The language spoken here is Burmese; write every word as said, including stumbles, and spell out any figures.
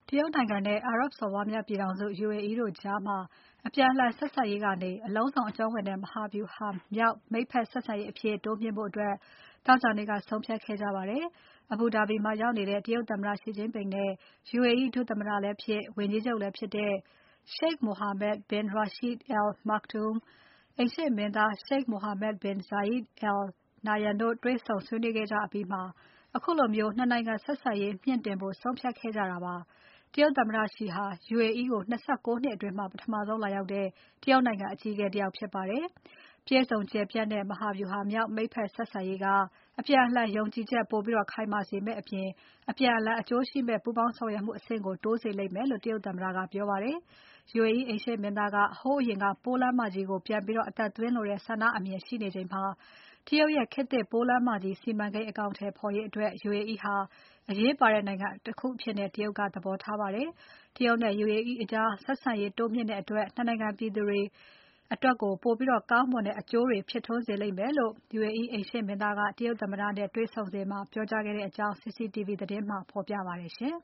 တရုတ်နိုင်ငံနဲ့အာရပ်စော်ဘွားများပြည်ထောင်စု U A E တို့ကြား အပြန်အလှန်ဆက်ဆံရေးကနေ အလုံးစုံအကျုံးဝင်တဲ့ မဟာဗျူဟာမြောက် မိတ်ဖက်ဆက်ဆံရေးအဖြစ် တိုးမြှင့်ဖို့ သောကြာနေ့က ဆုံးဖြတ်ခဲ့ကြပါတယ်။ Abu Dhabi မှာရောက်နေတဲ့ တရုတ်သမ္မတ Xi Jinping နဲ့ U A E ဒုသမ္မတလည်းဖြစ် ဝန်ကြီးချုပ်လည်းဖြစ်တဲ့ Sheikh Mohammed bin Rashid Al Maktoum အိမ်ရှေ့မင်းသား Sheikh Mohammed bin Zayed Al Nahyan တို့တွေ့ဆုံဆွေးနွေးခဲ့ကြအပြီးမှာ ခုလို ၂ နိုင်ငံဆက်ဆံရေးမြှင့်တင်ဖို့ ဆုံးဖြတ်ခဲ့ကြတာပါ။ တရုတ်သမ္မတ Xi ဟာ U A E ကို ၂၉ နှစ်အတွင်း ပထမဆုံးလာရောက်တဲ့ တရုတ်နိုင်ငံအကြီးအကဲတယောက်ဖြစ်ပါတယ်။ ပြည့်စုံကျယ်ပြန့်တဲ့ မဟာဗျူဟာမြောက် မိတ်ဖက်ဆက်ဆံရေးက အပြန်အလှန်ယုံကြည်ချက်ပိုခိုင်မာစေမယ့်အပြင် အပြန်အလှန်အကျိုးရှိမယ့် ပူးပေါင်းဆောင်ရွက်မှုအဆင့်ကို တိုးစေလိမ့်မယ်လို့ တရုတ်သမ္မတက ပြောပါတယ်။ U A E အိမ်ရှေ့မင်းသားက ဟိုးအရင်က ပိုးလမ်းမကြီးကို ပြန်ပြီးအသက်သွင်းလိုတဲ့ဆန္ဒအမြင်ရှိနေချိန်မှာ တရုတ်ရဲ့ ခေတ်သစ်ပိုးလမ်းမကြီးစီမံကိန်း အကောင်အထည်ဖော်ရေးအတွက် U A E ဟာ အရေးပါတဲ့နိုင်ငံတခုအဖြစ် တရုတ်က သဘောထားပါတယ်။ တရုတ်နဲ့ U A E ကြား ဆက်ဆံရေးတိုးမြှင့်တဲ့အတွက် ၂ နိုင်ငံပြည်သူတွေအတွက် ပိုပြီးကောင်းမွန်တဲ့အကျိုးတွေ ဖြစ်ထွန်းစေလိမ့်မယ်လို့ U A E အိမ်ရှေ့မင်းသားက တရုတ်သမ္မတနဲ့ တွေ့ဆုံစဉ်မှာ ပြောကြားခဲ့တဲ့အကြောင်း C C T V သတင်းမှာ ဖော်ပြပါတယ်ရှင်